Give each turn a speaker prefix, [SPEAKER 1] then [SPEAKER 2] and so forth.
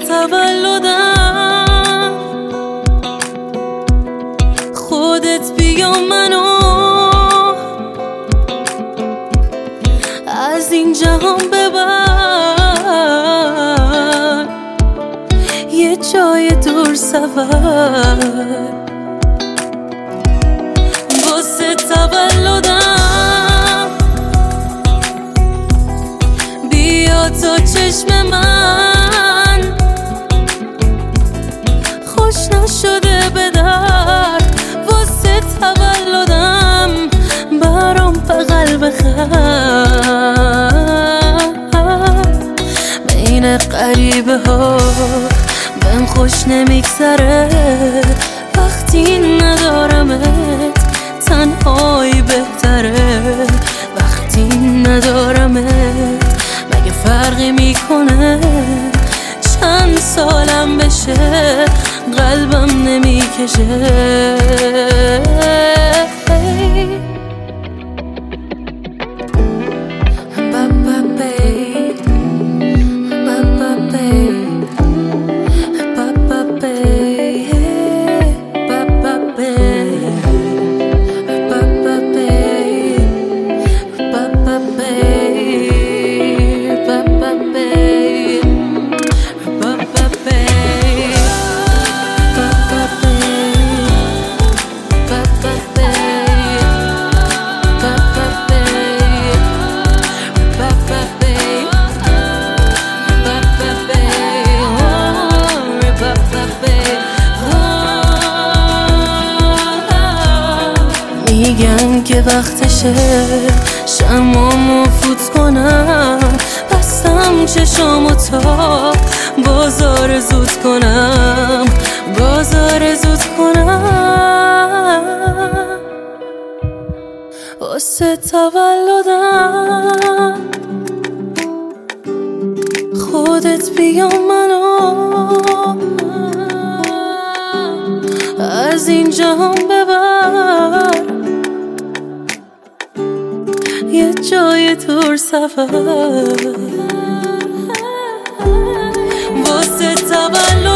[SPEAKER 1] تولدم خودت بیا منو از این جهان ببر، یه جای دور سفر. واسه تولدم بیا تا چشم من خوش نشده به درد. واسه تولدم برام بغل بخر. بین غریبه ها بهم خوش نمیگذره وقتی ندارمت، تنهایی بهتره وقتی ندارمت. مگه فرقی میکنه چند سالم بشه قلبم نمیکشه. میگن که وقتشه شمامو فوت کنم، بستم چشامو تا بازار زود کنم، بازار زود کنم. واسه تولدم خودت بیا منو از این جهان ببر، یه جای دور سفر. واسه تولد